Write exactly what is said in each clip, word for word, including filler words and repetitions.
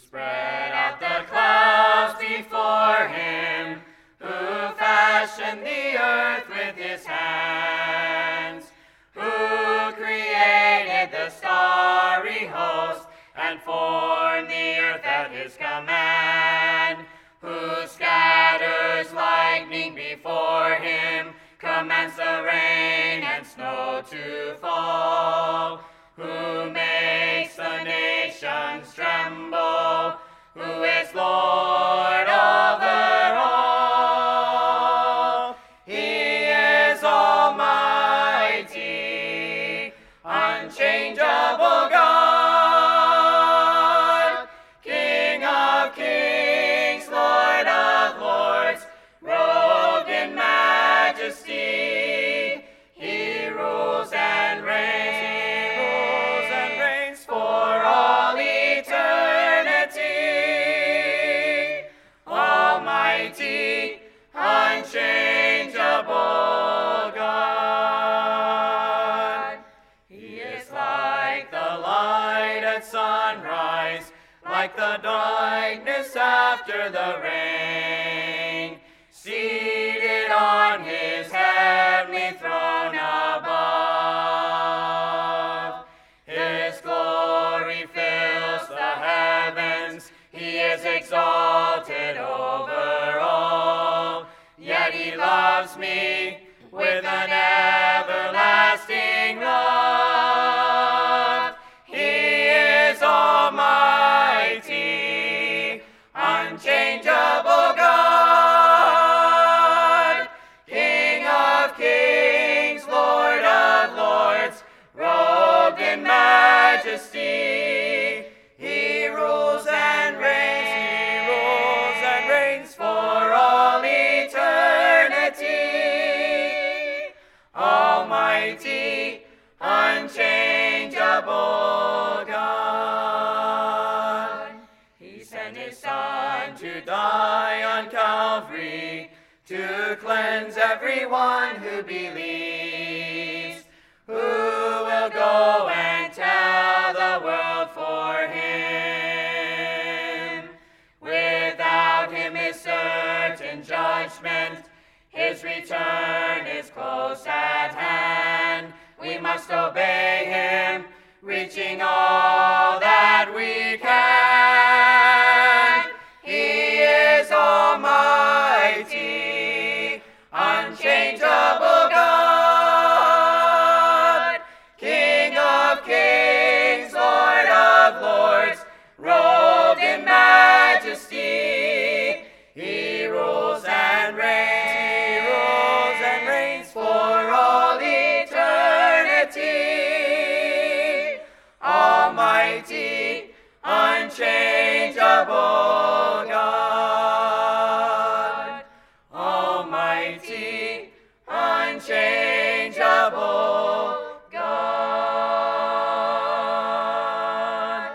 spread out the clouds before him, who fashioned the earth with his hands, who created the starry host and formed the earth at his command, who scatters lightning before him, commands the rain and snow to fall, who makes the nations tremble, who is Lord over all. He is almighty, unchangeable God, King of kings, Lord of lords, robed in majesty. He rules and reigns, he rules and reigns for all eternity. Almighty, unchangeable God. He is like the light at sunrise, like the darkness after the rain, seated on his heavenly throne above. His glory fills the heavens, he is exalted over all. Yet he loves me with an everlasting love. He is almighty, unchangeable God, King of kings, Lord of lords, robed in majesty. He rules and reigns, he rules and reigns for all eternity. Almighty, unchangeable God. He sent his Son to die on Calvary, to cleanse everyone who believes, who will go and tell the world for him. Without him is certain judgment, his return is close at hand. We must obey him, reaching all that we can. He is almighty, unchangeable God, King of kings, Lord of lords, robed in majesty. He rules and reigns, he rules and reigns for all eternity. Almighty, unchangeable God. Almighty, unchangeable God.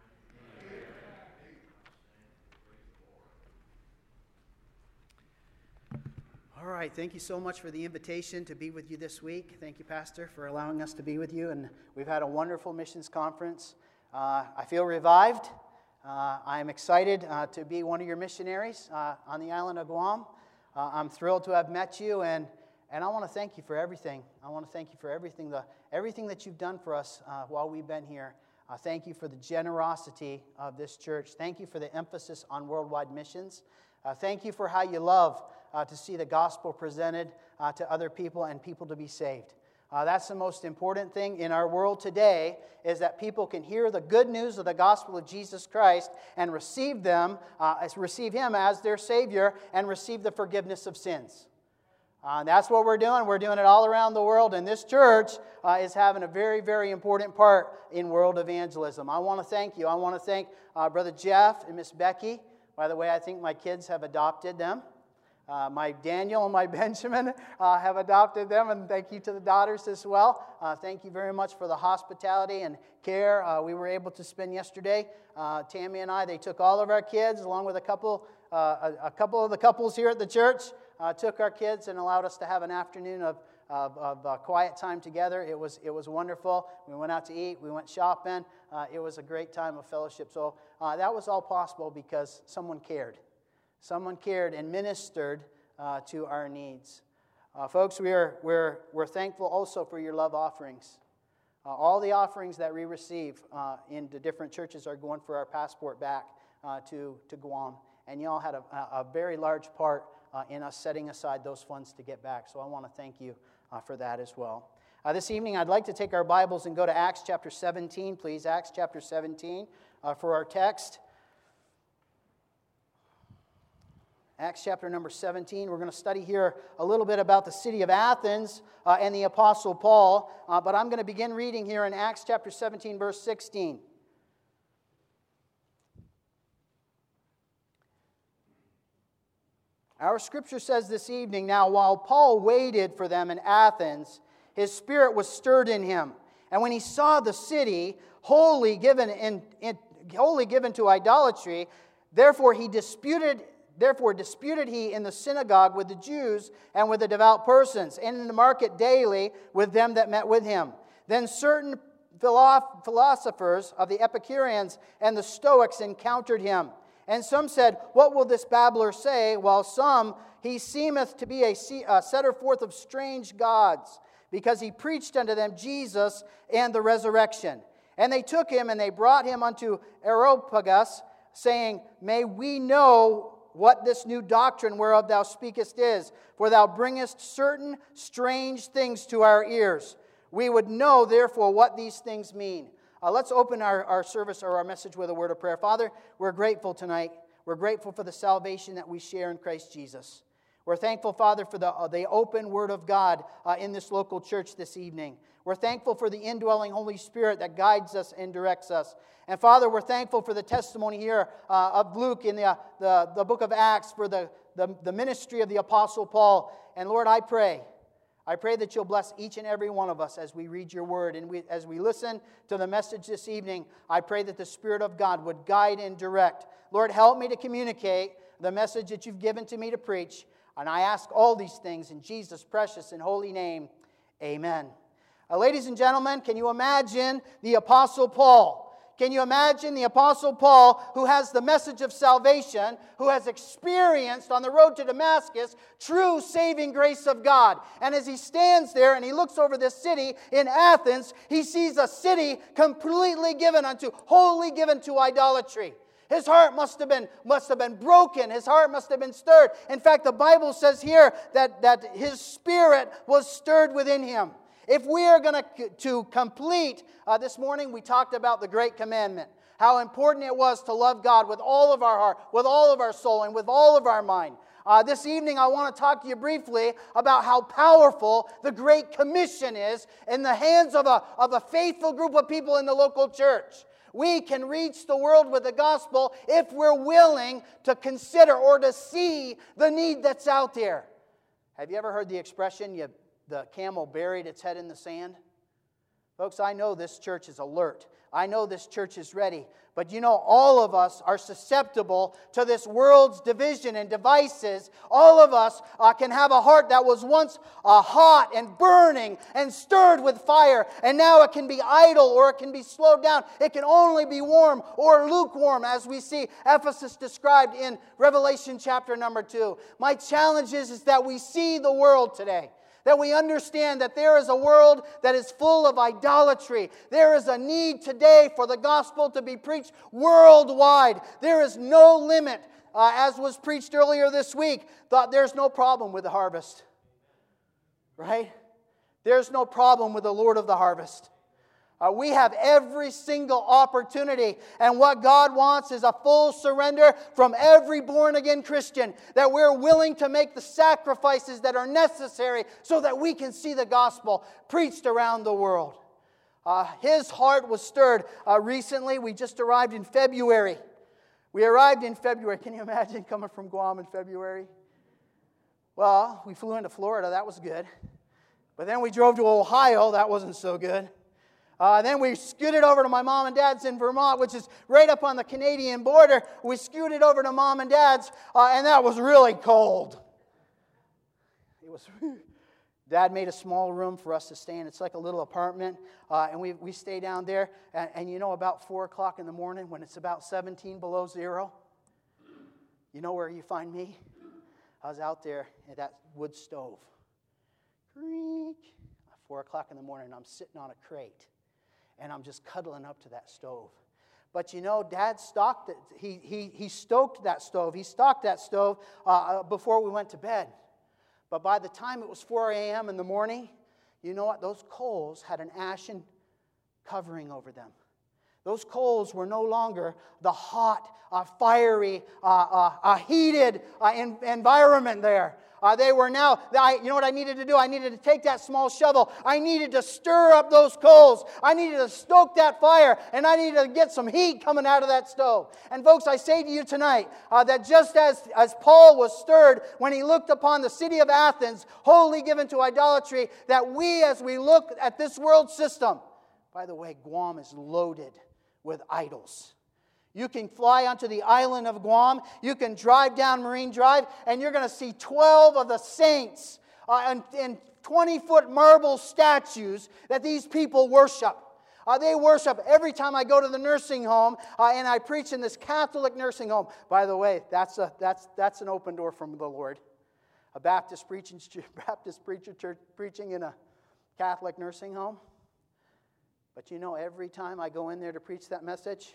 All right, thank you so much for the invitation to be with you this week. Thank you, Pastor, for allowing us to be with you. And we've had a wonderful missions conference. Uh, I feel revived. Uh, I am excited uh, to be one of your missionaries uh, on the island of Guam. Uh, I'm thrilled to have met you, and, and I want to thank you for everything. I want to thank you for everything, the, everything that you've done for us uh, while we've been here. Uh, thank you for the generosity of this church. Thank you for the emphasis on worldwide missions. Uh, thank you for how you love uh, to see the gospel presented uh, to other people and people to be saved. Uh, that's the most important thing in our world today, is that people can hear the good news of the gospel of Jesus Christ and receive them, uh, receive Him as their Savior and receive the forgiveness of sins. Uh, that's what we're doing. We're doing it all around the world, and this church uh, is having a very, very important part in world evangelism. I want to thank you. I want to thank uh, Brother Jeff and Miss Becky. By the way, I think my kids have adopted them. Uh, my Daniel and my Benjamin uh, have adopted them, and thank you to the daughters as well. Uh, thank you very much for the hospitality and care uh, we were able to spend yesterday. Uh, Tammy and I, they took all of our kids along with a couple, uh, a, a couple of the couples here at the church. uh, took our kids and allowed us to have an afternoon of, of, of uh, quiet time together. It was, it was wonderful. We went out to eat. We went shopping. Uh, it was a great time of fellowship. So uh, that was all possible because someone cared. Someone cared and ministered uh, to our needs. Uh, folks, we are, we're, we're thankful also for your love offerings. Uh, all the offerings that we receive uh, in the different churches are going for our passport back uh, to, to Guam. And you all had a, a very large part uh, in us setting aside those funds to get back. So I want to thank you uh, for that as well. Uh, this evening, I'd like to take our Bibles and go to Acts chapter seventeen, please. Acts chapter seventeen uh, for our text. Acts chapter number seventeen. We're going to study here a little bit about the city of Athens uh, and the Apostle Paul. Uh, but I'm going to begin reading here in Acts chapter seventeen, verse sixteen. Our scripture says this evening, "Now while Paul waited for them in Athens, his spirit was stirred in him. And when he saw the city wholly given, in, in, wholly given to idolatry, therefore he disputed Therefore disputed he in the synagogue with the Jews and with the devout persons, and in the market daily with them that met with him. Then certain philosophers of the Epicureans and the Stoics encountered him. And some said, What will this babbler say? While some, he seemeth to be a setter forth of strange gods, because he preached unto them Jesus and the resurrection. And they took him, and they brought him unto Areopagus, saying, May we know what this new doctrine whereof thou speakest is, for thou bringest certain strange things to our ears. We would know, therefore, what these things mean." Uh, let's open our, our service or our message with a word of prayer. Father, we're grateful tonight. We're grateful for the salvation that we share in Christ Jesus. We're thankful, Father, for the, uh, the open Word of God uh, in this local church this evening. We're thankful for the indwelling Holy Spirit that guides us and directs us. And Father, we're thankful for the testimony here uh, of Luke in the, uh, the, the book of Acts, for the, the, the ministry of the Apostle Paul. And Lord, I pray, I pray that you'll bless each and every one of us as we read your word. And we, as we listen to the message this evening, I pray that the Spirit of God would guide and direct. Lord, help me to communicate the message that you've given to me to preach. And I ask all these things in Jesus' precious and holy name. Amen. Uh, ladies and gentlemen, can you imagine the Apostle Paul? Can you imagine the Apostle Paul, who has the message of salvation, who has experienced on the road to Damascus true saving grace of God? And as he stands there and he looks over this city in Athens, he sees a city completely given unto, wholly given to idolatry. His heart must have been, must have been broken. His heart must have been stirred. In fact, the Bible says here that, that his spirit was stirred within him. If we are going to, to complete, uh, this morning we talked about the great commandment, how important it was to love God with all of our heart, with all of our soul, and with all of our mind. Uh, this evening I want to talk to you briefly about how powerful the Great Commission is in the hands of a, of a faithful group of people in the local church. We can reach the world with the gospel if we're willing to consider or to see the need that's out there. Have you ever heard the expression, you the camel buried its head in the sand? Folks, I know this church is alert. I know this church is ready. But you know, all of us are susceptible to this world's division and devices. All of us uh, can have a heart that was once uh, hot and burning and stirred with fire. And now it can be idle or it can be slowed down. It can only be warm or lukewarm, as we see Ephesus described in Revelation chapter number two. My challenge is, is that we see the world today. That we understand that there is a world that is full of idolatry. There is a need today for the gospel to be preached worldwide. There is no limit, uh, as was preached earlier this week. Thought there's no problem with the harvest. Right? There's no problem with the Lord of the harvest. Uh, we have every single opportunity. And what God wants is a full surrender from every born-again Christian. That we're willing to make the sacrifices that are necessary so that we can see the gospel preached around the world. Uh, his heart was stirred. Uh, recently, we just arrived in February. We arrived in February. Can you imagine coming from Guam in February? Well, we flew into Florida. That was good. But then we drove to Ohio. That wasn't so good. Uh, then we scooted over to my mom and dad's in Vermont, which is right up on the Canadian border. We scooted over to mom and dad's, uh, and that was really cold. was... Dad made a small room for us to stay in. It's like a little apartment. Uh, and we, we stay down there. And, and you know, about four o'clock in the morning, when it's about seventeen below zero, you know where you find me? I was out there at that wood stove. Creak. Four o'clock in the morning, I'm sitting on a crate. And I'm just cuddling up to that stove. But you know, Dad stocked it. He, he, he stoked that stove. He stocked that stove uh, before we went to bed. But by the time it was four a.m. in the morning, you know what? Those coals had an ashen covering over them. Those coals were no longer the hot, uh, fiery, uh, uh, uh, heated uh, in, environment there. Uh, they were now, I, you know what I needed to do? I needed to take that small shovel. I needed to stir up those coals. I needed to stoke that fire. And I needed to get some heat coming out of that stove. And folks, I say to you tonight uh, that just as, as Paul was stirred when he looked upon the city of Athens, wholly given to idolatry, that we, as we look at this world system, by the way, Guam is loaded with idols. You can fly onto the island of Guam. You can drive down Marine Drive, and you're going to see twelve of the saints uh, in twenty-foot marble statues that these people worship. Uh, they worship every time I go to the nursing home, uh, and I preach in this Catholic nursing home. By the way, that's a that's that's an open door from the Lord. A Baptist preaching Baptist preacher church, preaching in a Catholic nursing home. But you know, every time I go in there to preach that message,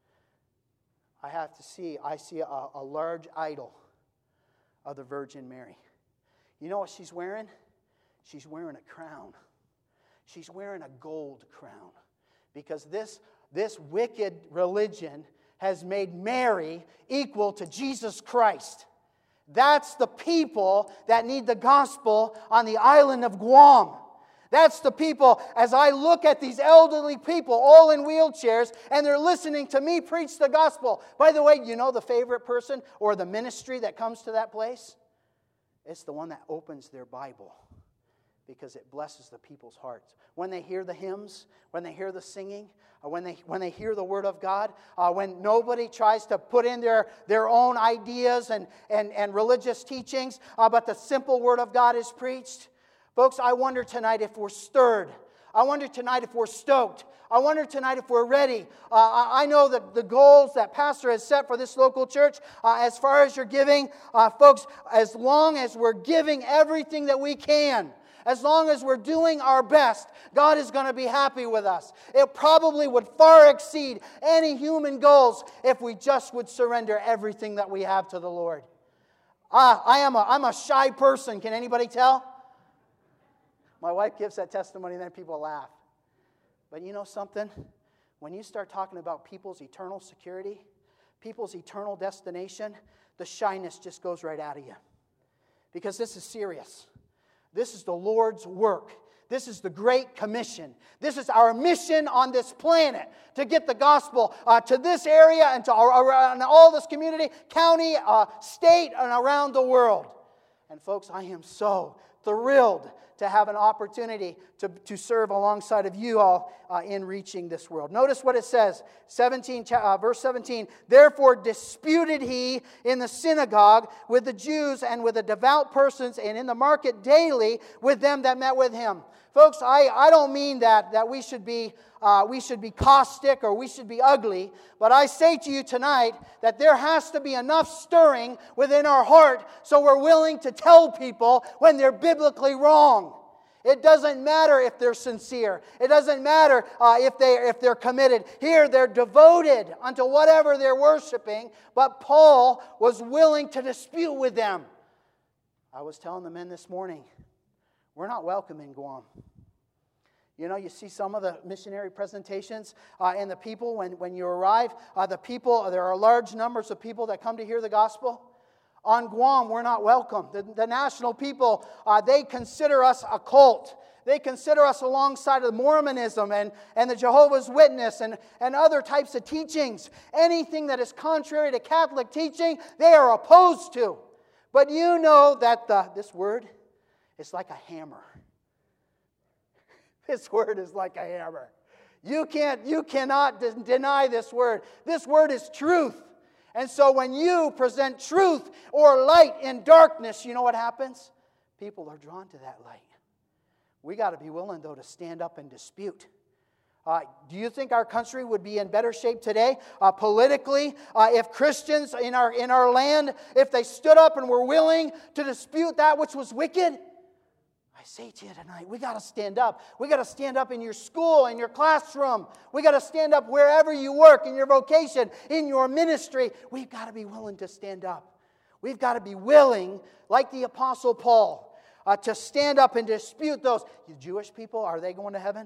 I have to see, I see a, a large idol of the Virgin Mary. You know what she's wearing? She's wearing a crown. She's wearing a gold crown. Because this, this wicked religion has made Mary equal to Jesus Christ. That's the people that need the gospel on the island of Guam. That's the people, as I look at these elderly people, all in wheelchairs, and they're listening to me preach the gospel. By the way, you know the favorite person or the ministry that comes to that place? It's the one that opens their Bible, because it blesses the people's hearts. When they hear the hymns, when they hear the singing, or when they when they hear the Word of God, uh, when nobody tries to put in their, their own ideas and, and, and religious teachings, uh, but the simple Word of God is preached. Folks, I wonder tonight if we're stirred. I wonder tonight if we're stoked. I wonder tonight if we're ready. Uh, I know that the goals that Pastor has set for this local church, uh, as far as your giving, uh, folks, as long as we're giving everything that we can, as long as we're doing our best, God is going to be happy with us. It probably would far exceed any human goals if we just would surrender everything that we have to the Lord. Uh, I am a, I'm a shy person. Can anybody tell? My wife gives that testimony and then people laugh. But you know something? When you start talking about people's eternal security, people's eternal destination, the shyness just goes right out of you. Because this is serious. This is the Lord's work. This is the Great Commission. This is our mission on this planet, to get the gospel uh, to this area and to our, around all this community, county, uh, state, and around the world. And folks, I am so thrilled to have an opportunity to, to serve alongside of you all uh, in reaching this world. Notice what it says, seventeen, uh, verse seventeen. Therefore disputed he in the synagogue with the Jews and with the devout persons, and in the market daily with them that met with him. Folks, I, I don't mean that, that we should be uh, we should be caustic or we should be ugly, but I say to you tonight that there has to be enough stirring within our heart so we're willing to tell people when they're biblically wrong. It doesn't matter if they're sincere. It doesn't matter uh, if, they, if they're committed. Here, they're devoted unto whatever they're worshiping, but Paul was willing to dispute with them. I was telling the men this morning, we're not welcome in Guam. You know, you see some of the missionary presentations uh, and the people, when, when you arrive, uh, the people, there are large numbers of people that come to hear the gospel. On Guam, we're not welcome. The, the national people, uh, they consider us a cult. They consider us alongside of Mormonism and, and the Jehovah's Witness and, and other types of teachings. Anything that is contrary to Catholic teaching, they are opposed to. But you know that the, this word is like a hammer. This word is like a hammer. You can't, you cannot de- deny this word. This word is truth. And so when you present truth or light in darkness, you know what happens? people are drawn to that light. We got to be willing, though, to stand up and dispute. Uh, do you think our country would be in better shape today, uh, politically, uh, if Christians in our in our land, if they stood up and were willing to dispute that which was wicked? I say to you tonight, we got to stand up. We got to stand up in your school, in your classroom. We got to stand up wherever you work, in your vocation, in your ministry. We've got to be willing to stand up. We've got to be willing, like the Apostle Paul, uh, to stand up and dispute those. You Jewish people, are they going to heaven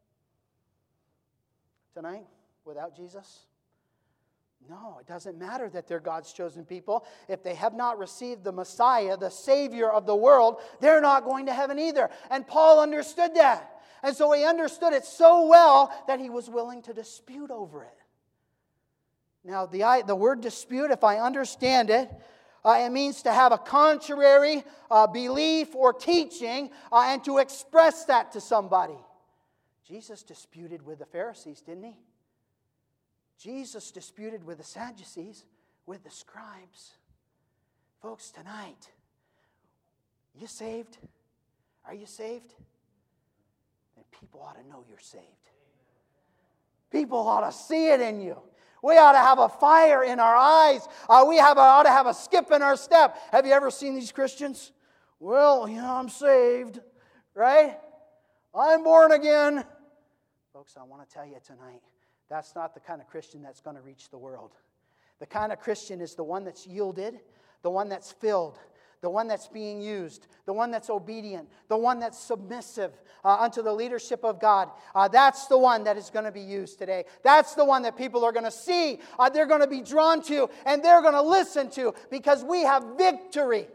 tonight without Jesus? No, it doesn't matter that they're God's chosen people. If they have not received the Messiah, the Savior of the world, they're not going to heaven either. And Paul understood that. And so he understood it so well that he was willing to dispute over it. Now, the, the word dispute, if I understand it, uh, it means to have a contrary uh, belief or teaching uh, and to express that to somebody. Jesus disputed with the Pharisees, didn't he? Jesus disputed with the Sadducees, with the scribes. Folks, tonight, you saved? Are you saved? And people ought to know you're saved. People ought to see it in you. We ought to have a fire in our eyes. Uh, we have, ought to have a skip in our step. Have you ever seen these Christians? Well, you know, I'm saved, right? I'm born again. Folks, I want to tell you tonight, that's not the kind of Christian that's going to reach the world. The kind of Christian is the one that's yielded, the one that's filled, the one that's being used, the one that's obedient, the one that's submissive uh, unto the leadership of God. Uh, that's the one that is going to be used today. That's the one that people are going to see, uh, they're going to be drawn to, and they're going to listen to, because we have victory.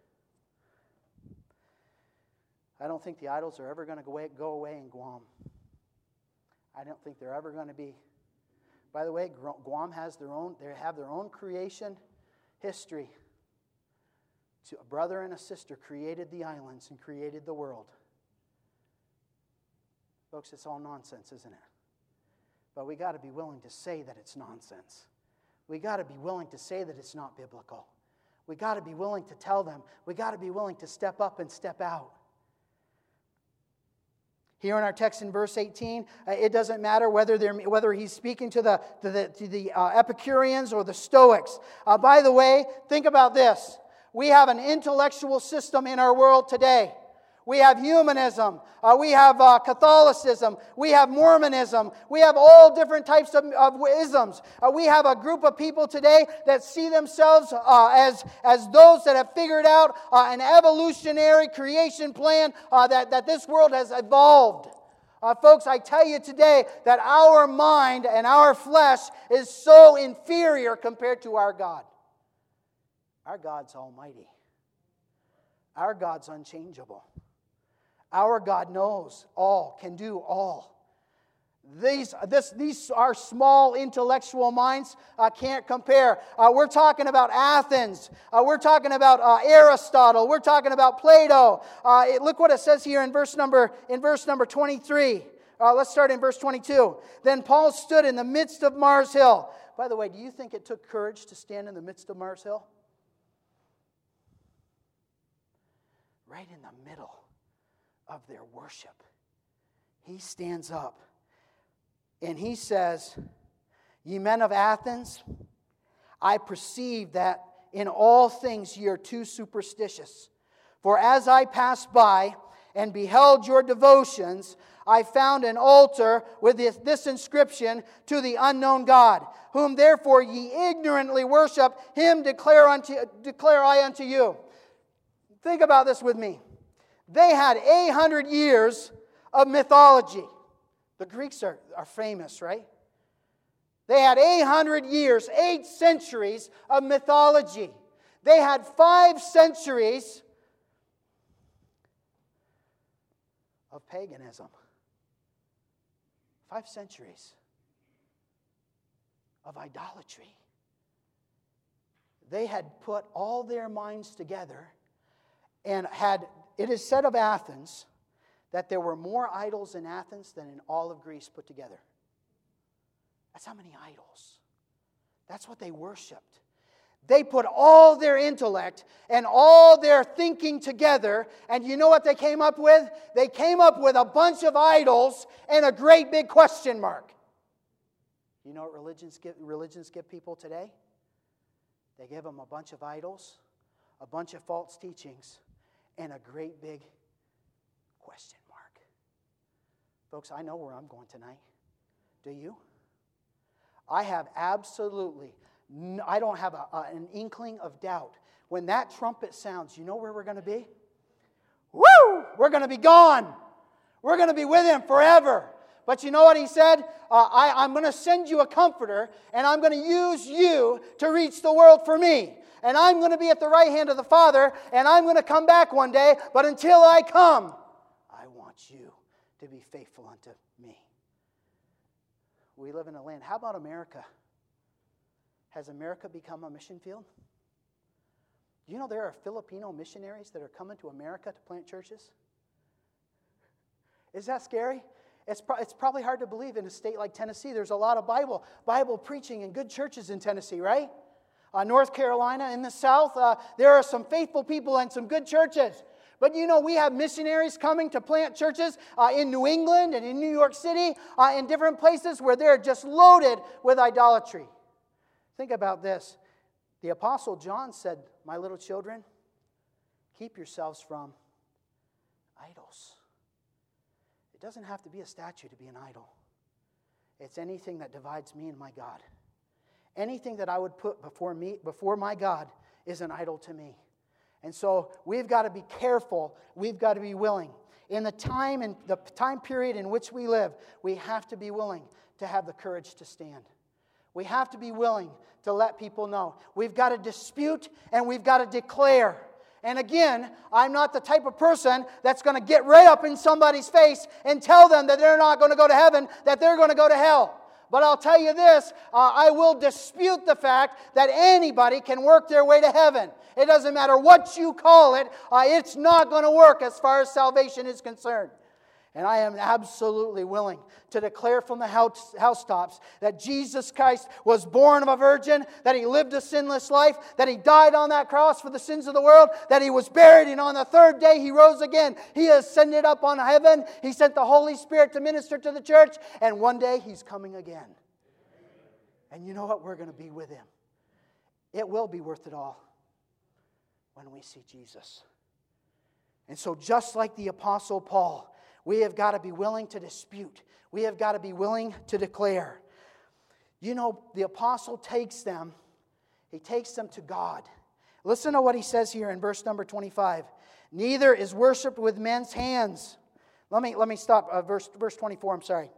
I don't think the idols are ever going to go away, go away in Guam. I don't think they're ever going to be. By the way, Guam has their own, they have their own creation history. So a brother and a sister created the islands and created the world. Folks, it's all nonsense, isn't it? But we got to be willing to say that it's nonsense. We got to be willing to say that it's not biblical. We got to be willing to tell them. We got to be willing to step up and step out. Here in our text in verse eighteen, uh, it doesn't matter whether they're whether he's speaking to the to the, to the uh, Epicureans or the Stoics. Uh, by the way, think about this. We have an intellectual system in our world today. We have humanism. Uh, we have uh, Catholicism. We have Mormonism. We have all different types of, of isms. Uh, we have a group of people today that see themselves uh, as, as those that have figured out uh, an evolutionary creation plan uh, that, that this world has evolved. Uh, folks, I tell you today that our mind and our flesh is so inferior compared to our God. Our God's almighty. Our God's unchangeable. Our God knows all, can do all. These, this, these our small intellectual minds uh, can't compare. Uh, we're talking about Athens. Uh, we're talking about uh, Aristotle. We're talking about Plato. Uh, it, look what it says here in verse number in verse number twenty-three. Uh, let's start in verse twenty-two. Then Paul stood in the midst of Mars Hill. By the way, do you think it took courage to stand in the midst of Mars Hill? Right in the middle of their worship, he stands up and he says, "Ye men of Athens, I perceive that in all things ye are too superstitious. For as I passed by and beheld your devotions, I found an altar with this, this inscription, to the unknown God, whom therefore ye ignorantly worship, him declare, unto, declare I unto you." Think about this with me. They had eight hundred years of mythology. The Greeks are, are famous, right? They had eight hundred years, eight centuries of mythology. They had five centuries of paganism. Five centuries of idolatry. They had put all their minds together and had, it is said of Athens that there were more idols in Athens than in all of Greece put together. That's how many idols. That's what they worshipped. They put all their intellect and all their thinking together, and you know what they came up with? They came up with a bunch of idols and a great big question mark. You know what religions give, religions give people today? They give them a bunch of idols, a bunch of false teachings, and a great big question mark. Folks, I know where I'm going tonight. Do you? I have absolutely, no, I don't have a, a, an inkling of doubt. When that trumpet sounds, you know where we're going to be? Woo! We're going to be gone. We're going to be with Him forever. But you know what He said? Uh, I, I'm going to send you a comforter, and I'm going to use you to reach the world for me. And I'm going to be at the right hand of the Father, and I'm going to come back one day. But until I come, I want you to be faithful unto me. We live in a land. How about America? Has America become a mission field? Do you know there are Filipino missionaries that are coming to America to plant churches? Is that scary? It's, pro- it's probably hard to believe in a state like Tennessee. There's a lot of Bible, Bible preaching and good churches in Tennessee, right? Uh, North Carolina, in the South, uh, there are some faithful people and some good churches. But you know, we have missionaries coming to plant churches uh, in New England and in New York City, uh, in different places where they're just loaded with idolatry. Think about this. The Apostle John said, "My little children, keep yourselves from idols." It doesn't have to be a statue to be an idol. It's anything that divides me and my God. Anything that I would put before me, before my God, is an idol to me. And so we've got to be careful. We've got to be willing. In the time and the time period in which we live, we have to be willing to have the courage to stand. We have to be willing to let people know. We've got to dispute and we've got to declare. And again, I'm not the type of person that's going to get right up in somebody's face and tell them that they're not going to go to heaven, that they're going to go to hell. But I'll tell you this, uh, I will dispute the fact that anybody can work their way to heaven. It doesn't matter what you call it, uh, it's not going to work as far as salvation is concerned. And I am absolutely willing to declare from the house, housetops that Jesus Christ was born of a virgin, that He lived a sinless life, that He died on that cross for the sins of the world, that He was buried, and on the third day He rose again. He ascended up on heaven. He sent the Holy Spirit to minister to the church, and one day He's coming again. And you know what? We're going to be with Him. It will be worth it all when we see Jesus. And so just like the Apostle Paul, we have got to be willing to dispute. We have got to be willing to declare. You know, the apostle takes them, he takes them to God. Listen to what he says here in verse number twenty-five. Neither is worshipped with men's hands. Let me, let me stop, uh, verse, verse twenty-four, I'm sorry.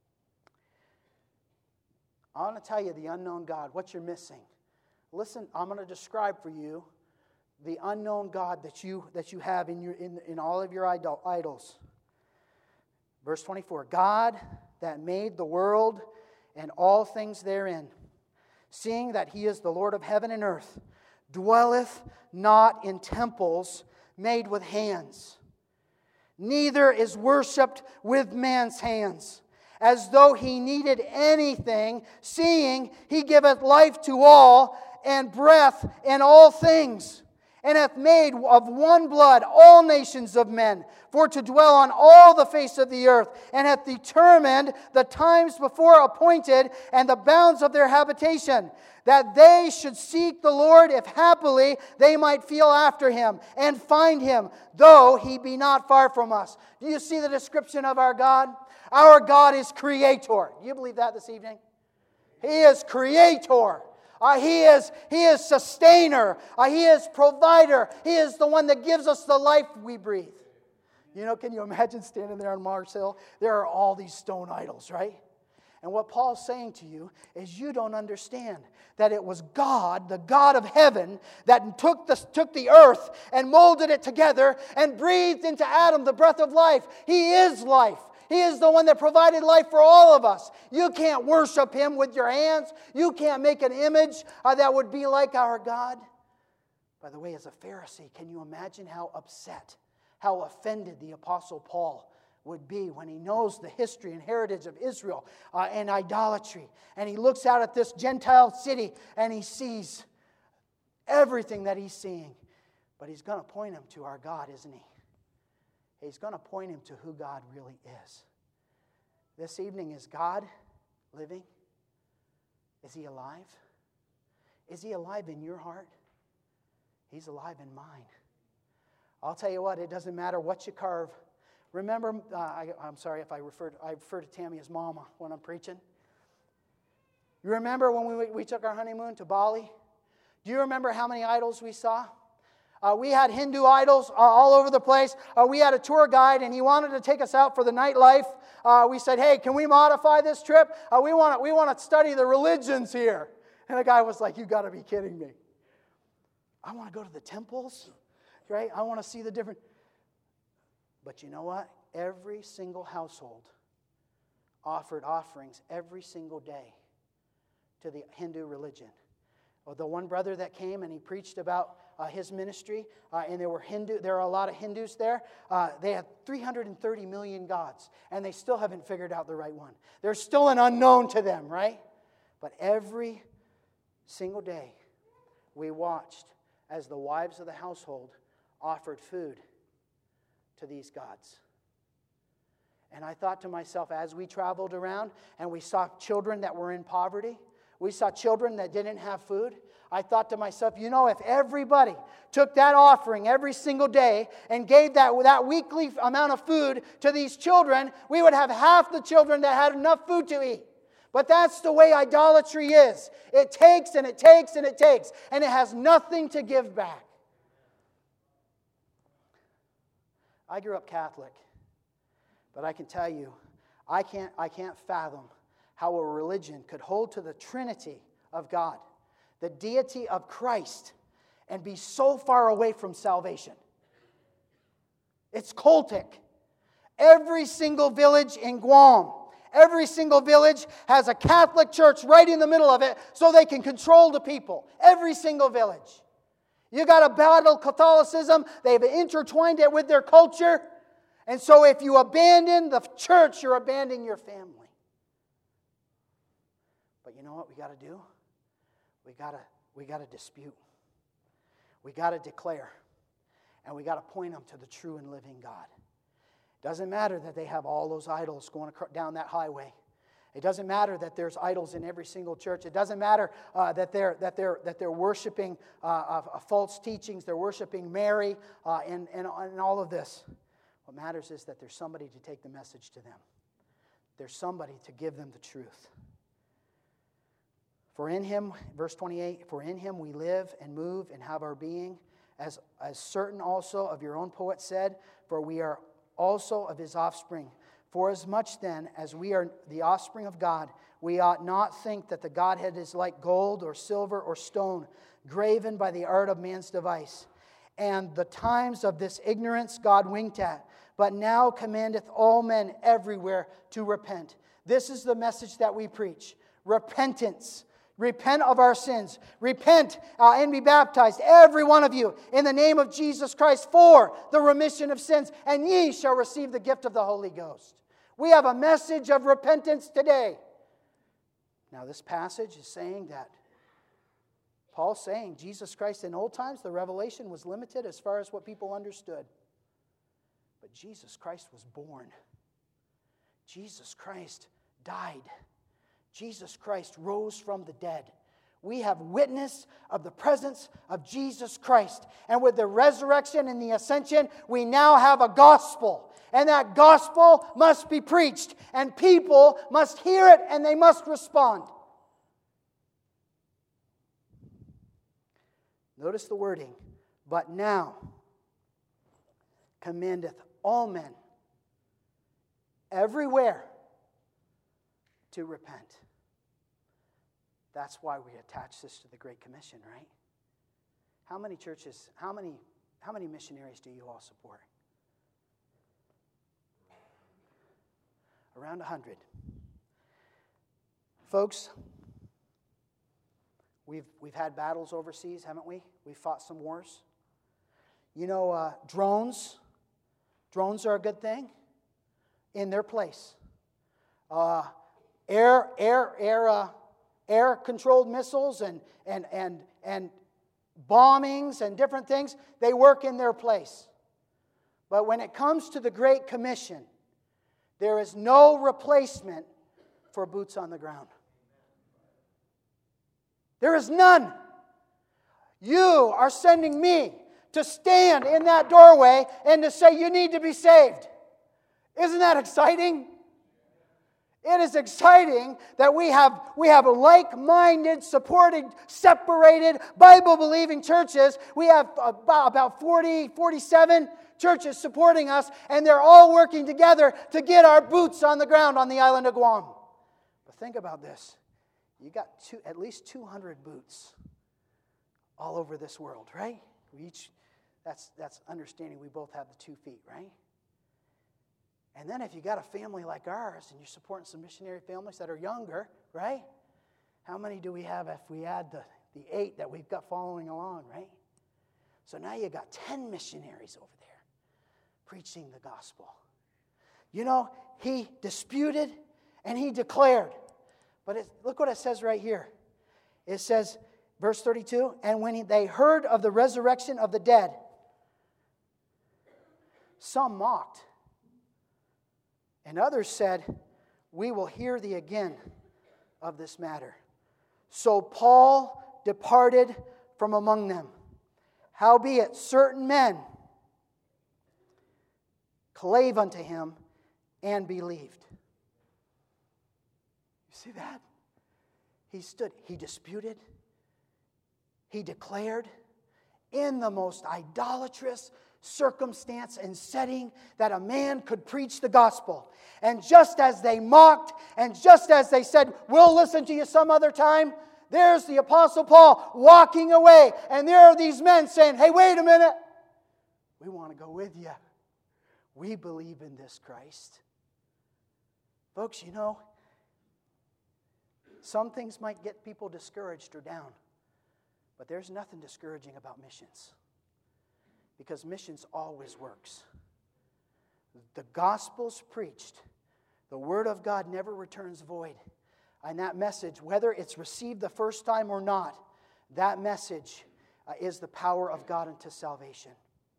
I want to tell you the unknown God, what you're missing. Listen, I'm going to describe for you the unknown God that you, that you have in, your, in, in all of your idol, idols. Verse twenty-four, God that made the world and all things therein, seeing that He is the Lord of heaven and earth, dwelleth not in temples made with hands, neither is worshipped with man's hands, as though He needed anything, seeing He giveth life to all, and breath in all things, and hath made of one blood all nations of men, for to dwell on all the face of the earth, and hath determined the times before appointed, and the bounds of their habitation, that they should seek the Lord, if happily they might feel after Him, and find Him, though He be not far from us. Do you see the description of our God? Our God is Creator. Do you believe that this evening? He is Creator. Uh, he is He is Sustainer. Uh, he is Provider. He is the one that gives us the life we breathe. You know, can you imagine standing there on Mars Hill? There are all these stone idols, right? And what Paul's saying to you is you don't understand that it was God, the God of heaven, that took the, took the earth and molded it together and breathed into Adam the breath of life. He is life. He is the one that provided life for all of us. You can't worship Him with your hands. You can't make an image uh, that would be like our God. By the way, as a Pharisee, can you imagine how upset, how offended the Apostle Paul would be when he knows the history and heritage of Israel uh, and idolatry. And he looks out at this Gentile city and he sees everything that he's seeing. But he's going to point him to our God, isn't he? He's going to point him to who God really is. This evening, is God living? Is he alive? Is he alive in your heart? He's alive in mine. I'll tell you what, it doesn't matter what you carve. Remember, uh, I, I'm sorry if I refer to, I refer to Tammy as Mama when I'm preaching. You remember when we, we took our honeymoon to Bali? Do you remember how many idols we saw? Uh, we had Hindu idols uh, all over the place. Uh, we had a tour guide, and he wanted to take us out for the nightlife. Uh, we said, hey, can we modify this trip? Uh, we want to we want to study the religions here. And the guy was like, you got to be kidding me. I want to go to the temples, right? I want to see the different... But you know what? Every single household offered offerings every single day to the Hindu religion. Well, the one brother that came and he preached about uh, his ministry, uh, and there were Hindu. There are a lot of Hindus there. Uh, they had three hundred thirty million gods, and they still haven't figured out the right one. There's still an unknown to them, right? But every single day, we watched as the wives of the household offered food to these gods. And I thought to myself, as we traveled around and we saw children that were in poverty, we saw children that didn't have food, I thought to myself, you know, if everybody took that offering every single day and gave that, that weekly amount of food to these children, we would have half the children that had enough food to eat. But that's the way idolatry is. It takes and it takes and it takes, and it has nothing to give back. I grew up Catholic, but I can tell you, I can't, I can't fathom how a religion could hold to the Trinity of God, the deity of Christ, and be so far away from salvation. It's cultic. Every single village in Guam, every single village has a Catholic church right in the middle of it so they can control the people. Every single village. You got to battle Catholicism. They've intertwined it with their culture. And so if you abandon the church, you're abandoning your family. But you know what we got to do? We got to we got to dispute. We got to declare. And we got to point them to the true and living God. Doesn't matter that they have all those idols going down that highway. It doesn't matter that there's idols in every single church. It doesn't matter uh, that they're that they're that they're worshiping uh, uh, false teachings. They're worshiping Mary uh, and, and and all of this. What matters is that there's somebody to take the message to them. There's somebody to give them the truth. For in Him, verse twenty-eight, for in Him we live and move and have our being, as as certain also of your own poet said, for we are also of His offspring. For as much then as we are the offspring of God, we ought not think that the Godhead is like gold or silver or stone, graven by the art of man's device. And the times of this ignorance God winked at, but now commandeth all men everywhere to repent. This is the message that we preach. Repentance. Repent of our sins. Repent uh, and be baptized, every one of you, in the name of Jesus Christ for the remission of sins, and ye shall receive the gift of the Holy Ghost. We have a message of repentance today. Now this passage is saying that, Paul's saying Jesus Christ in old times, the revelation was limited as far as what people understood. But Jesus Christ was born. Jesus Christ died. Jesus Christ rose from the dead. We have witness of the presence of Jesus Christ. And with the resurrection and the ascension, we now have a gospel. And that gospel must be preached. And people must hear it and they must respond. Notice the wording. But now commandeth all men everywhere to repent. That's why we attach this to the Great Commission, right? How many churches, how many, how many missionaries do you all support? Around a hundred. Folks, we've we've had battles overseas, haven't we? We've fought some wars. You know, uh, drones, drones are a good thing in their place. Uh, air, air, air, uh, air-controlled missiles and and and and bombings and different things, they work in their place. But when it comes to the Great Commission, there is no replacement for boots on the ground. There is none. You are sending me to stand in that doorway and to say you need to be saved. Isn't that exciting? It is exciting that we have, we have like-minded, supported, separated, Bible-believing churches. We have about, about forty, forty-seven churches supporting us, and they're all working together to get our boots on the ground on the island of Guam. But think about this. You got two, at least two hundred boots all over this world, right? We each, that's, that's understanding we both have the two feet, right? And then if you got a family like ours and you're supporting some missionary families that are younger, right? How many do we have if we add the, the eight that we've got following along, right? So now you got ten missionaries over there preaching the gospel. You know, he disputed and he declared. But it, look what it says right here. It says, verse thirty-two, and when he, they heard of the resurrection of the dead, some mocked. And others said, we will hear thee again of this matter. So Paul departed from among them. Howbeit certain men clave unto him and believed. You see that? He stood, he disputed, he declared in the most idolatrous circumstance and setting that a man could preach the gospel. And just as they mocked, and just as they said, we'll listen to you some other time, there's the Apostle Paul walking away, and there are these men saying, hey, wait a minute, we want to go with you. We believe in this Christ. Folks, you know, some things might get people discouraged or down, but there's nothing discouraging about missions. Because missions always works. The gospel's preached. The word of God never returns void. And that message, whether it's received the first time or not, that message uh, is the power of God unto salvation.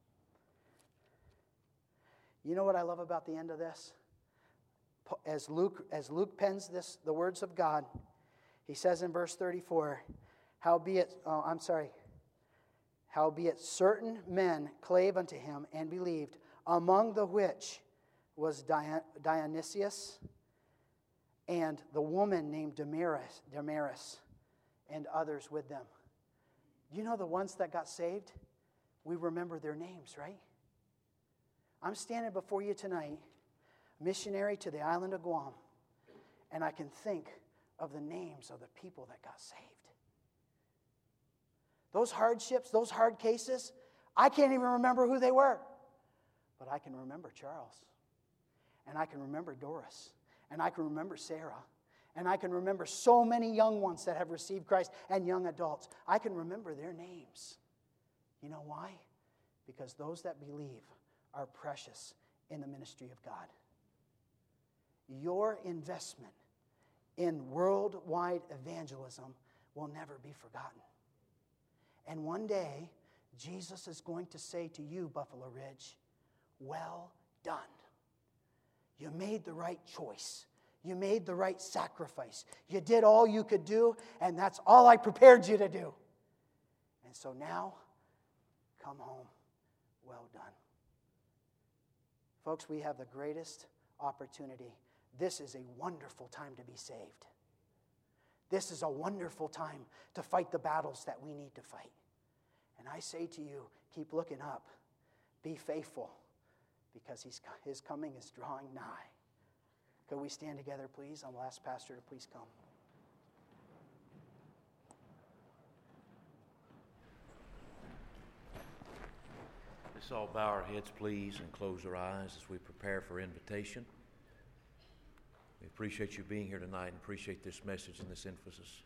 You know what I love about the end of this? As Luke, as Luke pens this, the words of God, he says in verse thirty-four, howbeit, oh, I'm sorry, howbeit certain men clave unto him and believed, among the which was Dionysius and the woman named Damaris, Damaris and others with them. You know the ones that got saved? We remember their names, right? I'm standing before you tonight, missionary to the island of Guam, and I can think of the names of the people that got saved. Those hardships, those hard cases, I can't even remember who they were. But I can remember Charles. And I can remember Doris. And I can remember Sarah. And I can remember so many young ones that have received Christ and young adults. I can remember their names. You know why? Because those that believe are precious in the ministry of God. Your investment in worldwide evangelism will never be forgotten. And one day, Jesus is going to say to you, Buffalo Ridge, well done. You made the right choice. You made the right sacrifice. You did all you could do, and that's all I prepared you to do. And so now, come home. Well done. Folks, we have the greatest opportunity. This is a wonderful time to be saved. This is a wonderful time to fight the battles that we need to fight. And I say to you, keep looking up. Be faithful, because he's, his coming is drawing nigh. Could we stand together, please? I'll ask Pastor to please come. Let's all bow our heads, please, and close our eyes as we prepare for invitation. We appreciate you being here tonight and appreciate this message and this emphasis.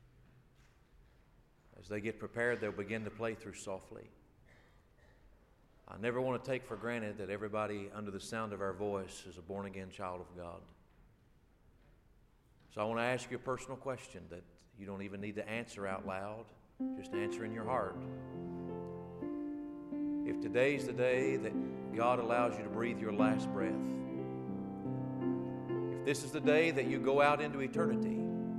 As they get prepared, they'll begin to play through softly. I never want to take for granted that everybody under the sound of our voice is a born-again child of God. So I want to ask you a personal question that you don't even need to answer out loud. Just answer in your heart. If today's the day that God allows you to breathe your last breath, if this is the day that you go out into eternity,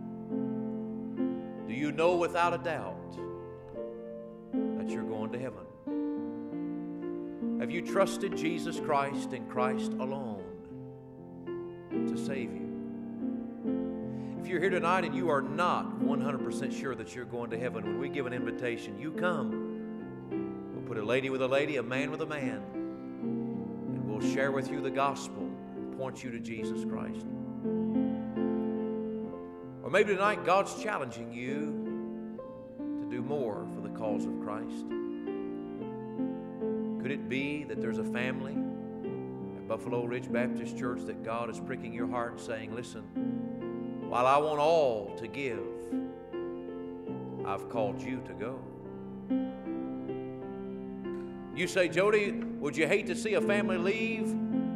do you know without a doubt that you're going to heaven? Have you trusted Jesus Christ and Christ alone to save you? If you're here tonight and you are not one hundred percent sure that you're going to heaven, when we give an invitation, you come. We'll put a lady with a lady, a man with a man, and we'll share with you the gospel and point you to Jesus Christ. Or maybe tonight God's challenging you to do more for the cause of Christ. Could it be that there's a family at Buffalo Ridge Baptist Church that God is pricking your heart saying, listen, while I want all to give, I've called you to go. You say, Jody, would you hate to see a family leave?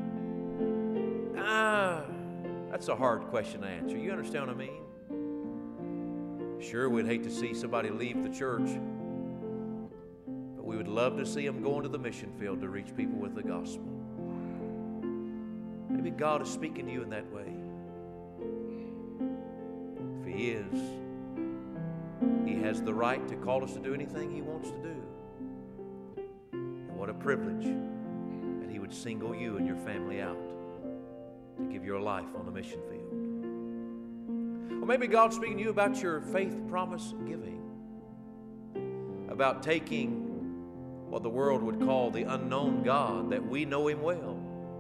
Ah, that's a hard question to answer. You understand what I mean? Sure, we'd hate to see somebody leave the church, but we would love to see them go into the mission field to reach people with the gospel. Maybe God is speaking to you in that way. If He is, He has the right to call us to do anything He wants to do. And what a privilege that He would single you and your family out to give your life on the mission field. Or maybe God's speaking to you about your faith promise giving, about taking what the world would call the unknown God, that we know Him well,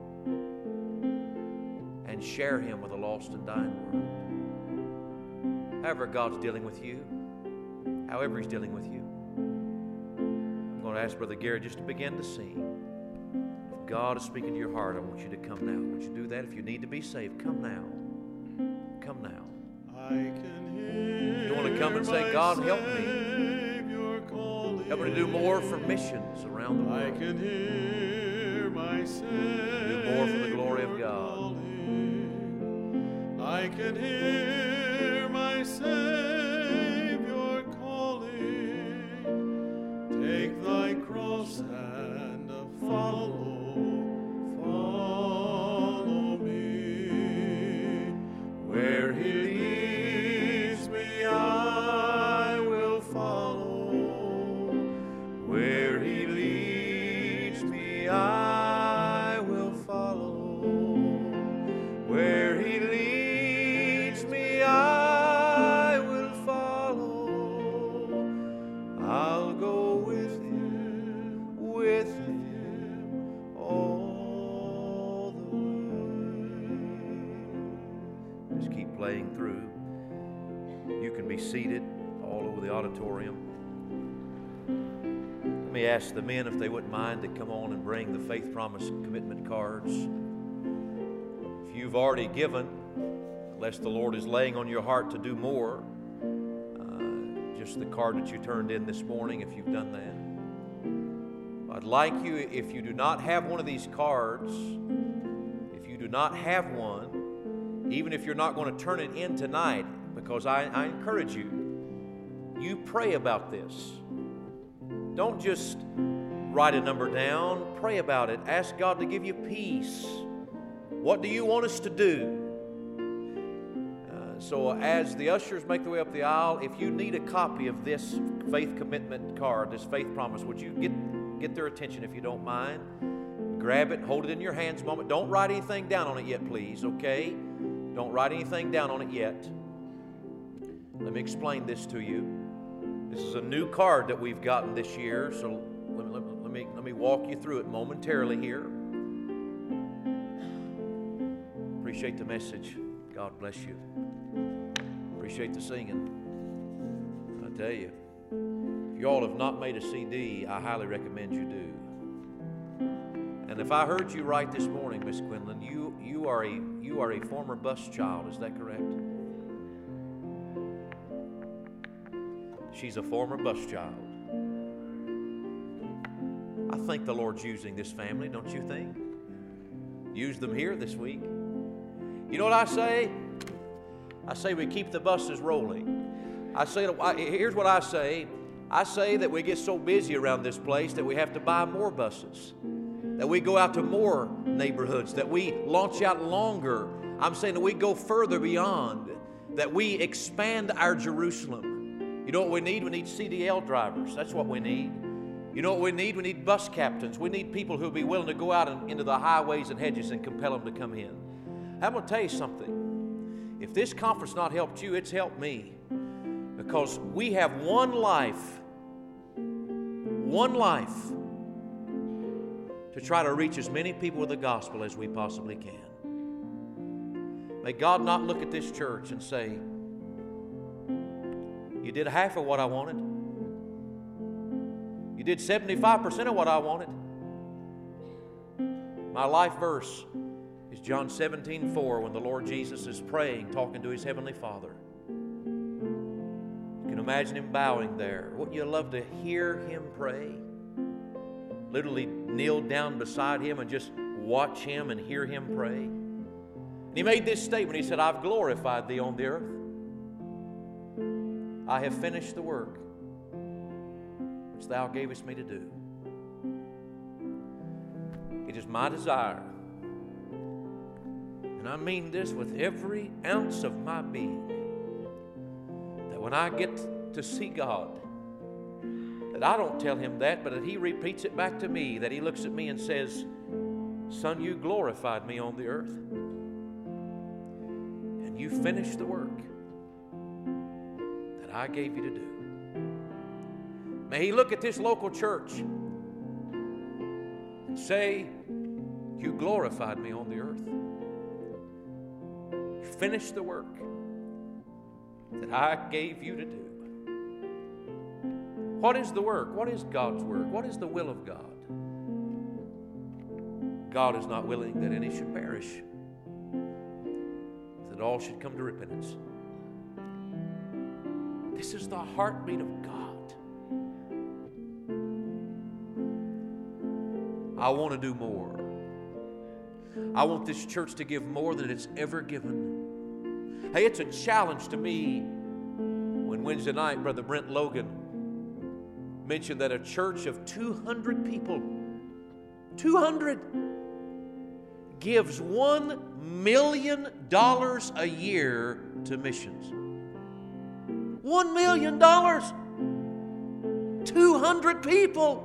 and share Him with a lost and dying world. However God's dealing with you, however He's dealing with you, I'm going to ask Brother Gary just to begin to sing. If God is speaking to your heart, I want you to come now. I want you to do that. If you need to be saved, come now. Come now. I can hear You want to come and say, God, help me. Help me to do more for missions around the world. I can hear my Savior Do more for the glory of God. calling. I can hear my Savior calling. Take thy cross and follow, follow me. Where He leads me, I will follow. Where He leads me, I will follow. Where He leads me, I will follow. I'll go with Him, with Him all the way. Just keep playing through. You can be seated all over the auditorium. Let me ask the men if they wouldn't mind to come on and bring the faith promise commitment cards. If you've already given, unless the Lord is laying on your heart to do more, uh, just the card that you turned in this morning, if you've done that. I'd like you, if you do not have one of these cards, if you do not have one, even if you're not going to turn it in tonight, because I, I encourage you, you pray about this. Don't just write a number down. Pray about it. Ask God to give you peace. What do you want us to do? Uh, so as the ushers make their way up the aisle, if you need a copy of this faith commitment card, this faith promise, would you get, get their attention if you don't mind? Grab it, hold it in your hands a moment. Don't write anything down on it yet, please, okay? Don't write anything down on it yet. Let me explain this to you. This is a new card that we've gotten this year, so let me, let me, let me walk you through it momentarily here. Appreciate the message. God bless you. Appreciate the singing. I tell you, if you all have not made a C D, I highly recommend you do. And if I heard you right this morning, Miss Quinlan, you, you, are a, you are a former bus child, is that correct? She's a former bus child. I think the Lord's using this family, don't you think? Use them here this week. You know what I say? I say we keep the buses rolling. I say, here's what I say. I say that we get so busy around this place that we have to buy more buses, that we go out to more neighborhoods, that we launch out longer. I'm saying that we go further beyond, that we expand our Jerusalem. You know what we need? We need C D L drivers. That's what we need. You know what we need? We need bus captains. We need people who will be willing to go out and into the highways and hedges and compel them to come in. I'm going to tell you something. If this conference not helped you, it's helped me. Because we have one life, one life, to try to reach as many people with the gospel as we possibly can. May God not look at this church and say, you did half of what I wanted. You did seventy-five percent of what I wanted. My life verse is John seventeen four, when the Lord Jesus is praying, talking to His Heavenly Father. You can imagine Him bowing there. Wouldn't you love to hear Him pray? Literally kneel down beside Him and just watch Him and hear Him pray. And He made this statement. He said, I've glorified Thee on the earth. I have finished the work which Thou gavest me to do. It is my desire, and I mean this with every ounce of my being, that when I get to see God, that I don't tell Him that, but that He repeats it back to me, that He looks at me and says, Son, you glorified me on the earth, and you finished the work that I gave you to do. May He look at this local church and say, you glorified me on the earth. You finished the work that I gave you to do. What is the work? What is God's work? What is the will of God? God is not willing that any should perish, that all should come to repentance. This is the heartbeat of God. I want to do more. I want this church to give more than it's ever given. Hey, it's a challenge to me when Wednesday night Brother Brent Logan mentioned that a church of two hundred people, two hundred, gives one million dollars a year to missions. one million dollars. two hundred people.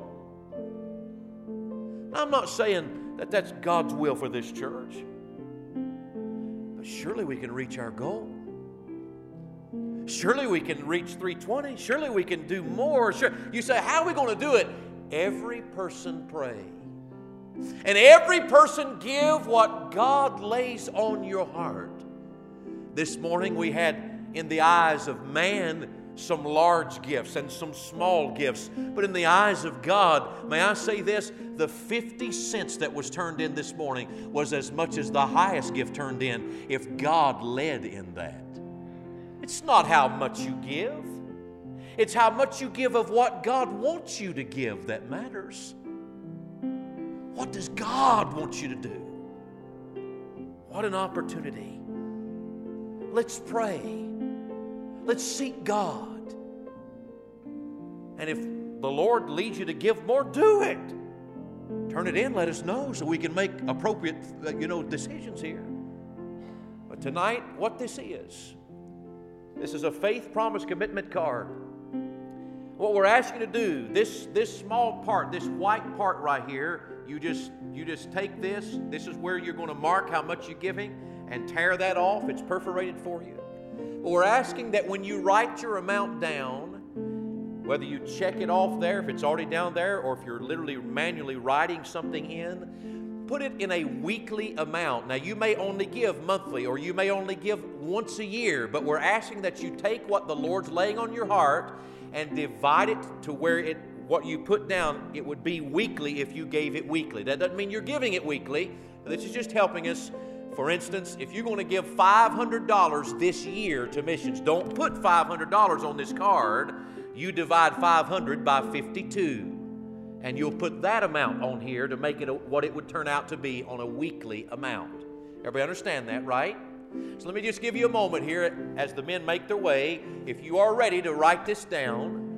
I'm not saying that that's God's will for this church, but surely we can reach our goal. Surely we can reach three twenty. Surely we can do more. Sure. You say, how are we going to do it? Every person pray. And every person give what God lays on your heart. This morning we had in the eyes of man some large gifts and some small gifts. But in the eyes of God, may I say this, the fifty cents that was turned in this morning was as much as the highest gift turned in if God led in that. It's not how much you give. It's how much you give of what God wants you to give that matters. What does God want you to do? What an opportunity. Let's pray. Let's seek God. And if the Lord leads you to give more, do it. Turn it in, let us know so we can make appropriate, you know, decisions here. But tonight, what this is, this is a faith promise commitment card. What we're asking you to do, this, this small part, this white part right here, you just, you just take this. This is where you're going to mark how much you're giving and tear that off. It's perforated for you. But we're asking that when you write your amount down, whether you check it off there, if it's already down there, or if you're literally manually writing something in, put it in a weekly amount. Now, you may only give monthly, or you may only give once a year, but we're asking that you take what the Lord's laying on your heart and divide it to where it, what you put down, it would be weekly if you gave it weekly. That doesn't mean you're giving it weekly. This is just helping us. For instance, if you're going to give five hundred dollars this year to missions, don't put five hundred dollars on this card. You divide five hundred by fifty-two, and you'll put that amount on here to make it a, what it would turn out to be on a weekly amount. Everybody understand that, right? So let me just give you a moment here as the men make their way. If you are ready to write this down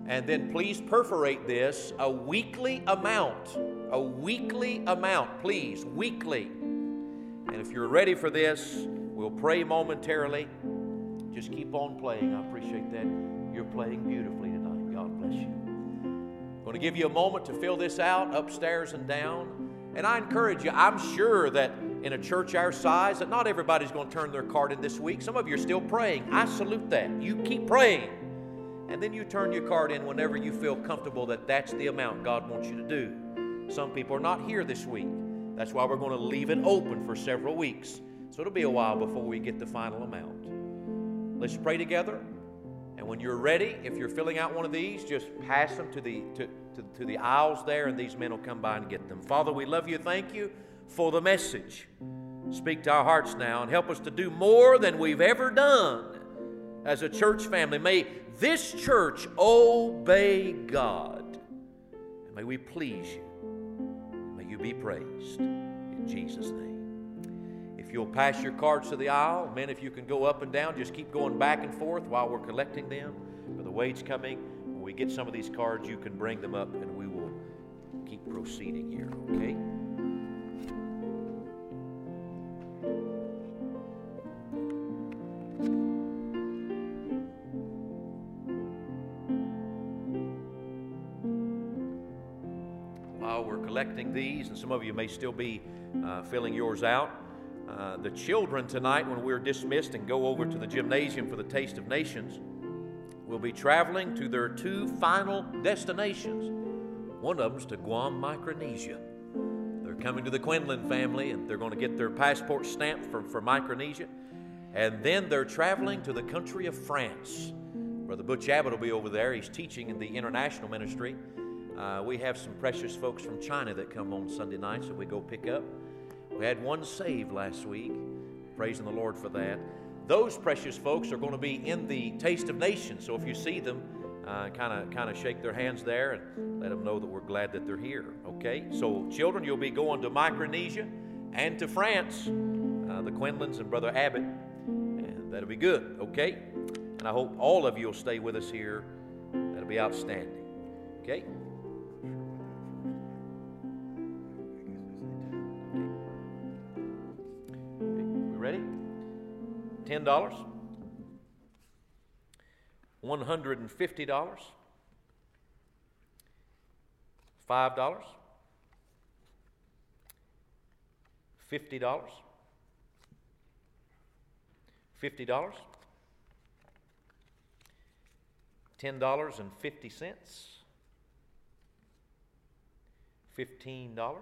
And then please perforate this, a weekly amount. A weekly amount, please, weekly. And if you're ready for this, we'll pray momentarily. Just keep on playing. I appreciate that. You're playing beautifully tonight. God bless you. I'm going to give you a moment to fill this out upstairs and down. And I encourage you, I'm sure that in a church our size, that not everybody's going to turn their card in this week. Some of you are still praying. I salute that. You keep praying. And then you turn your card in whenever you feel comfortable that that's the amount God wants you to do. Some people are not here this week. That's why we're going to leave it open for several weeks. So it'll be a while before we get the final amount. Let's pray together. And when you're ready, if you're filling out one of these, just pass them to the, to, to, to the aisles there, and these men will come by and get them. Father, we love you. Thank you for the message. Speak to our hearts now and help us to do more than we've ever done as a church family. May this church obey God. And may we please you. May you be praised. In Jesus' name. If you'll pass your cards to the aisle, men, if you can go up and down, just keep going back and forth while we're collecting them. Brother Wade's coming. When we get some of these cards, you can bring them up and we will keep proceeding here, okay? Collecting these, and some of you may still be uh, filling yours out. Uh, the children tonight, when we're dismissed and go over to the gymnasium for the Taste of Nations, will be traveling to their two final destinations. One of them's to Guam, Micronesia. They're coming to the Quinlan family, and they're going to get their passport stamped for, for Micronesia. And then they're traveling to the country of France. Brother Butch Abbott will be over there. He's teaching in the international ministry. Uh, we have some precious folks from China that come on Sunday nights that we go pick up. We had one saved last week. Praising the Lord for that. Those precious folks are going to be in the Taste of Nations. So if you see them, kind of kind of shake their hands there and let them know that we're glad that they're here. Okay? So children, you'll be going to Micronesia and to France. Uh, the Quinlans and Brother Abbott. And that'll be good. Okay? And I hope all of you will stay with us here. That'll be outstanding. Okay? Ready? Ten dollars, one hundred and fifty dollars, five dollars, fifty dollars, fifty dollars, ten dollars and fifty cents, fifteen dollars,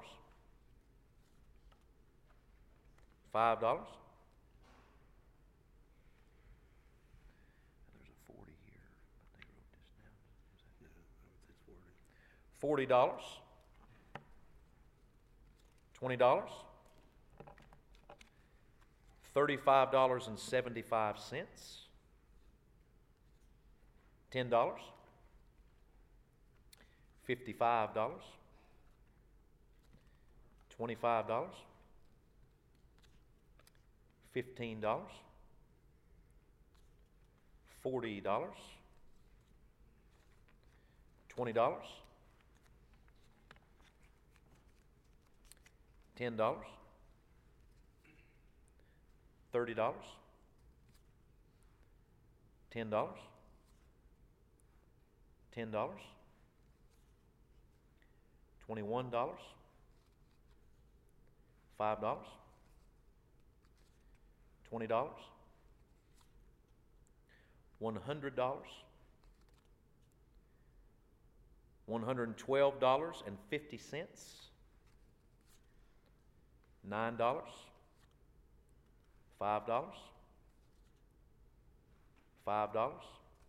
five dollars. Forty dollars, twenty dollars, thirty-five dollars and seventy-five cents, ten dollars, fifty-five dollars, twenty-five dollars, fifteen dollars, forty dollars, twenty dollars. Ten dollars, thirty dollars, ten dollars, ten dollars, twenty-one dollars, five dollars, twenty dollars, one hundred dollars, one hundred and twelve dollars and fifty cents. Nine dollars, five dollars, five dollars,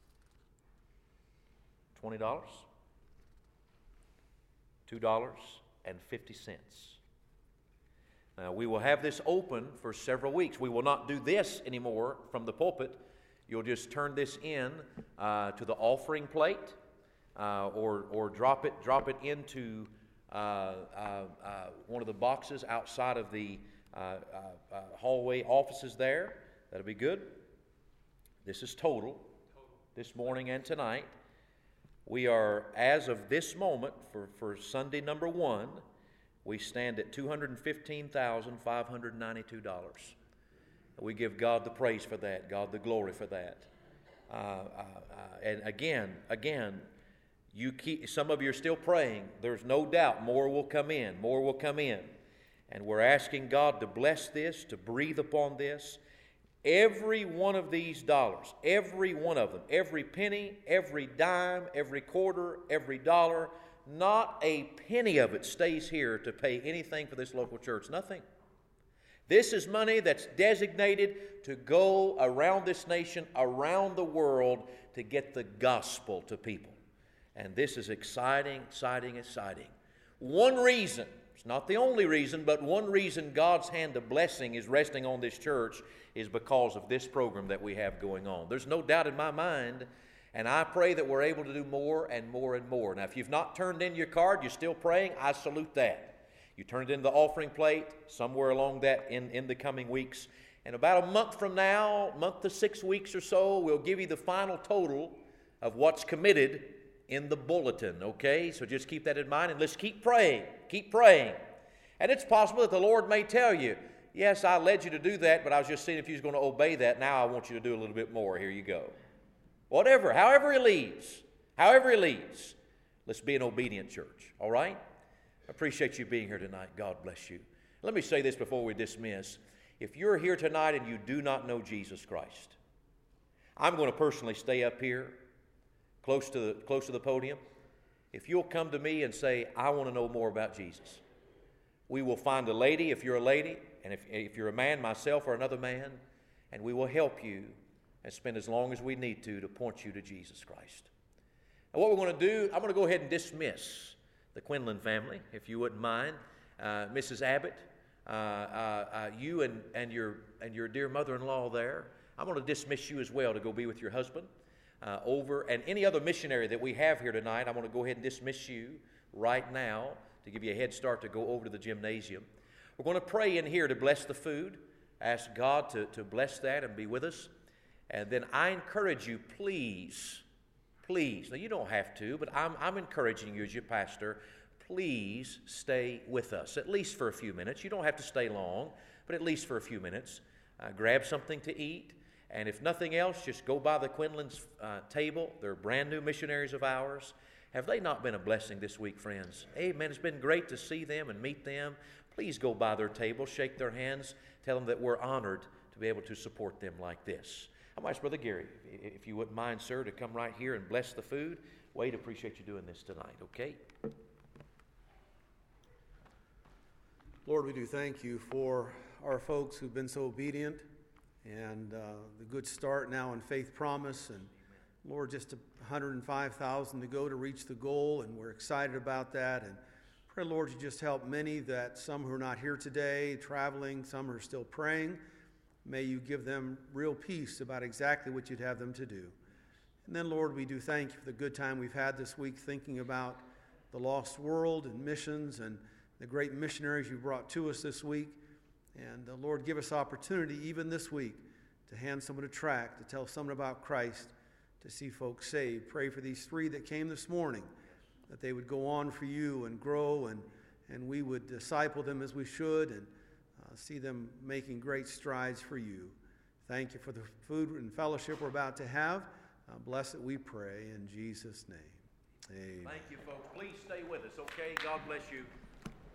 twenty dollars, two dollars and fifty cents. Now we will have this open for several weeks. We will not do this anymore from the pulpit. You'll just turn this in uh, to the offering plate, uh, or or drop it drop it into. Uh, uh, uh, one of the boxes outside of the uh, uh, uh, hallway offices there. That'll be good. This is total, this morning and tonight. We are, as of this moment, for, for Sunday number one, we stand at two hundred fifteen thousand five hundred ninety-two dollars. We give God the praise for that, God the glory for that. Uh, uh, uh, and again, again, you keep, some of you are still praying. There's no doubt more will come in, more will come in. And we're asking God to bless this, to breathe upon this. Every one of these dollars, every one of them, every penny, every dime, every quarter, every dollar, not a penny of it stays here to pay anything for this local church. Nothing. This is money that's designated to go around this nation, around the world, to get the gospel to people. And this is exciting, exciting, exciting. One reason, it's not the only reason, but one reason God's hand of blessing is resting on this church is because of this program that we have going on. There's no doubt in my mind, and I pray that we're able to do more and more and more. Now, if you've not turned in your card, you're still praying, I salute that. You turn it in the offering plate somewhere along that in, in the coming weeks. And about a month from now, month to six weeks or so, we'll give you the final total of what's committed in the bulletin, okay? So just keep that in mind, and let's keep praying, keep praying. And it's possible that the Lord may tell you, yes, I led you to do that, but I was just seeing if you was going to obey that. Now I want you to do a little bit more. Here you go. Whatever, however He leads, however He leads, let's be an obedient church, all right? I appreciate you being here tonight. God bless you. Let me say this before we dismiss. If you're here tonight and you do not know Jesus Christ, I'm going to personally stay up here close to the, close to the podium. If you'll come to me and say, I want to know more about Jesus, we will find a lady if you're a lady, and if, if you're a man, myself or another man, and we will help you and spend as long as we need to to point you to Jesus Christ. And what we're going to do, I'm going to go ahead and dismiss the Quinlan family, if you wouldn't mind. Uh, Missus Abbott, uh, uh, uh, you and, and, your, and your dear mother-in-law there, I'm going to dismiss you as well to go be with your husband uh, over. And any other missionary that we have here tonight, I'm going to go ahead and dismiss you right now to give you a head start to go over to the gymnasium. We're going to pray in here to bless the food, ask God to, to bless that and be with us. And then I encourage you, please, Please, now you don't have to, but I'm, I'm encouraging you as your pastor, please stay with us, at least for a few minutes. You don't have to stay long, but at least for a few minutes. Uh, grab something to eat, and if nothing else, just go by the Quinlan's uh, table. They're brand new missionaries of ours. Have they not been a blessing this week, friends? Amen. It's been great to see them and meet them. Please go by their table, shake their hands, tell them that we're honored to be able to support them like this. I might ask Brother Gary, if you wouldn't mind, sir, to come right here and bless the food. Wade, appreciate you doing this tonight, okay? Lord, we do thank you for our folks who've been so obedient and uh, the good start now in Faith Promise. And Lord, just one hundred five thousand to go to reach the goal, and we're excited about that. And pray, Lord, you just help many that some who are not here today, traveling, some are still praying. May you give them real peace about exactly what you'd have them to do. And then, Lord, we do thank you for the good time we've had this week thinking about the lost world and missions and the great missionaries you brought to us this week. And, uh, Lord, give us opportunity even this week to hand someone a tract, to tell someone about Christ, to see folks saved. Pray for these three that came this morning, that they would go on for you and grow, and, and we would disciple them as we should, and Uh, see them making great strides for you. Thank you for the food and fellowship we're about to have. Uh, bless it, we pray, in Jesus' name. Amen. Thank you, folks. Please stay with us, okay? God bless you.